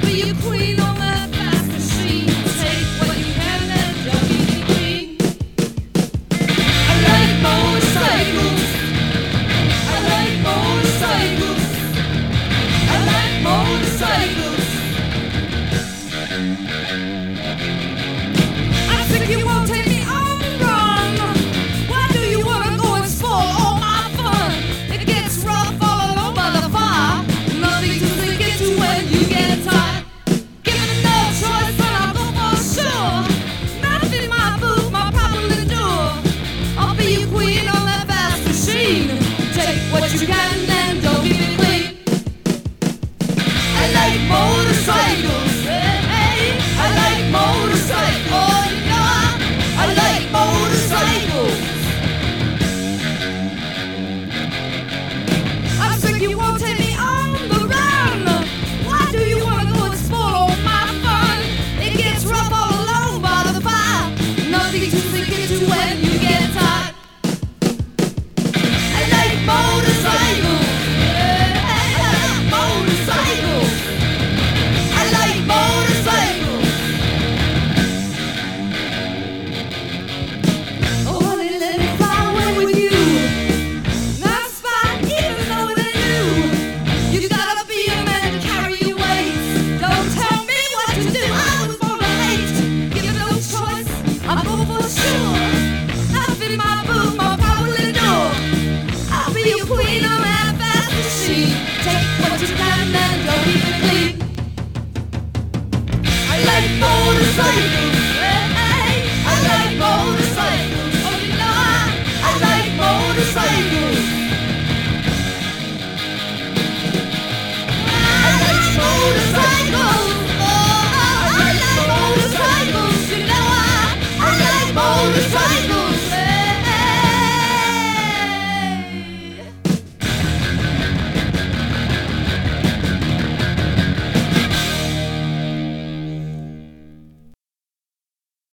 be a queen on that fast machine. Take what you can and don't be the queen. I like motorcycles. I like motorcycles. I like motorcycles. I think you won't take me on the run. Why do you wanna go and spoil all my fun? It gets rough all alone by the fire. Nothing to sink into when you get tired. Given no choice, then I'll go for sure. Nothing my boot, my problem endure. I'll be a queen on that fast machine. Take what you can and don't be clean. I like motorcycles. Hey, I like motorcycles. I like motorcycles. I think you won't take me on the run. Why do you wanna go and spoil all my fun? It gets rough all alone by the fire. Nothing to sink into when you get tired. I like motorcycles. I like motorcycles. I like motorcycles. Oh, honey, let me fly away with you. Not a spot, even though they're new. You gotta be a man to carry your weight. Don't tell me what to do. I was born to hate. Given no choice, I'll go for sure. Nothing my boot, my power will endure. I'll be a queen on that fast machine. Take what you can and don't even clean. I like motorcycles.